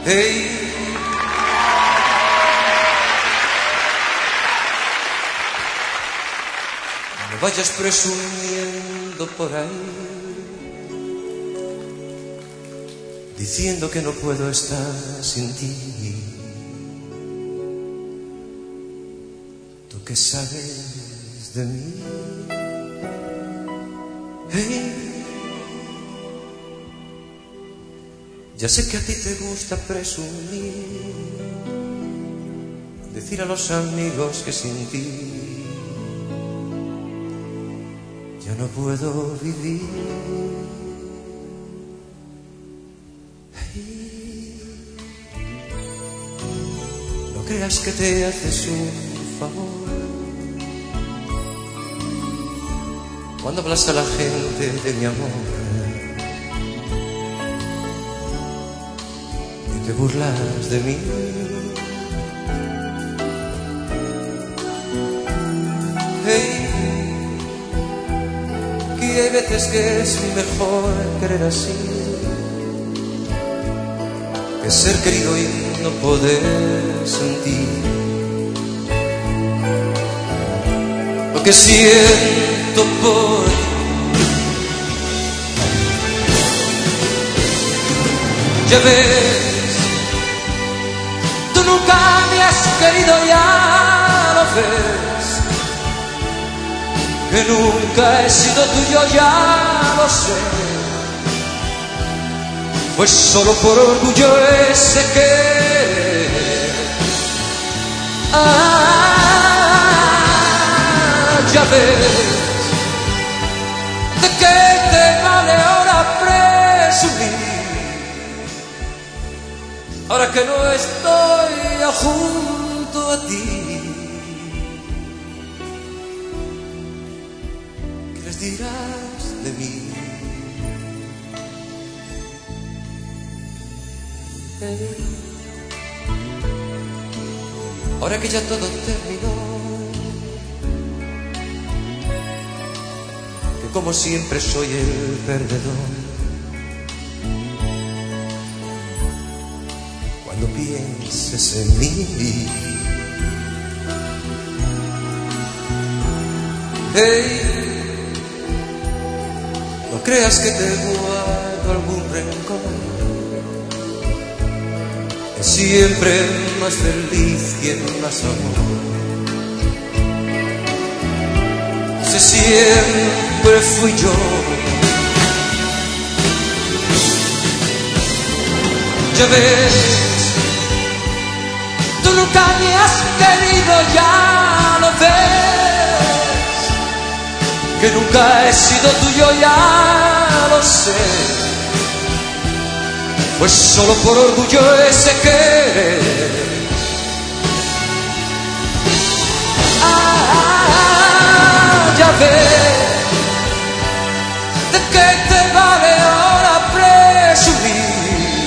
Hey, no vayas presumiendo por ahí, diciendo que no puedo estar sin ti. ¿Tú qué sabes de mí? Hey, ya sé que a ti te gusta presumir, decir a los amigos que sin ti ya no puedo vivir. Hey, no creas que te haces un favor cuando hablas a la gente de mi amor y te burlas de mí. Hey, que hay veces que es mejor querer así que ser querido y no poder sentir lo que siento por ti. Ya ves, tú nunca me has querido, ya lo ves, que nunca he sido tuyo, ya lo sé. Pues solo por orgullo ese que ya ves, ¿de qué te vale ahora presumir? Ahora que no estoy junto a ti, ¿qué les dirás de mí? Ahora que ya todo terminó, que como siempre soy el perdedor, cuando pienses en mí, hey, no creas que te guardo algún rencor. Siempre más feliz quien más amor. Ese siempre fui yo. Ya ves, tú nunca me has querido, ya lo ves, que nunca he sido tuyo, ya lo sé. Pues solo por orgullo ese querer. Ya ves, ¿de qué te vale ahora presumir?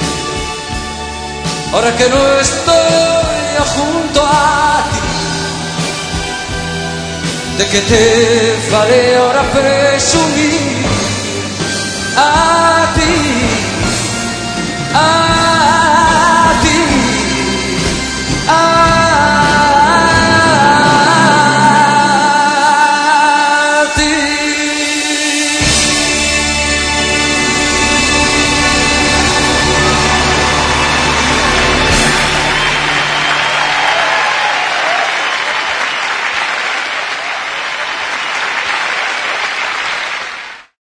Ahora que no estoy junto a ti, ¿de qué te vale ahora presumir?